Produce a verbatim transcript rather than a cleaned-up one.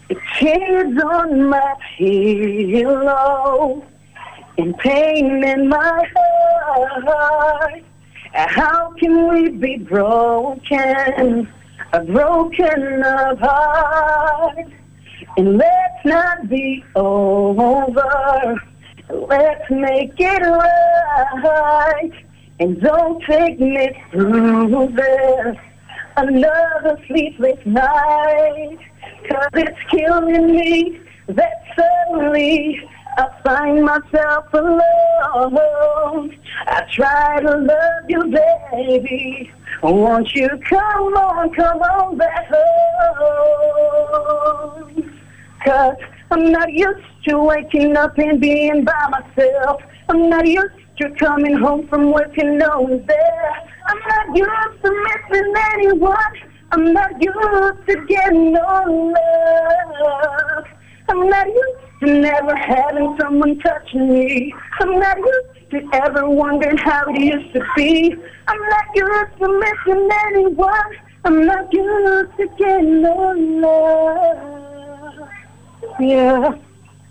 The tears on my pillow, and pain in my heart. How can we be broken, a broken of heart? And let's not be over. Let's make it right. And don't take me through this another sleepless night. Cause it's killing me that suddenly I find myself alone. I try to love you, baby. Won't you come on, come on back home? Cause I'm not used to waking up and being by myself. I'm not used to coming home from work and no one's there. I'm not used to missing anyone. I'm not used to getting no love. I'm not used to never having someone touching me. I'm not used to ever wondering how it used to be. I'm not used to missing anyone. I'm not used to getting no love. Yeah.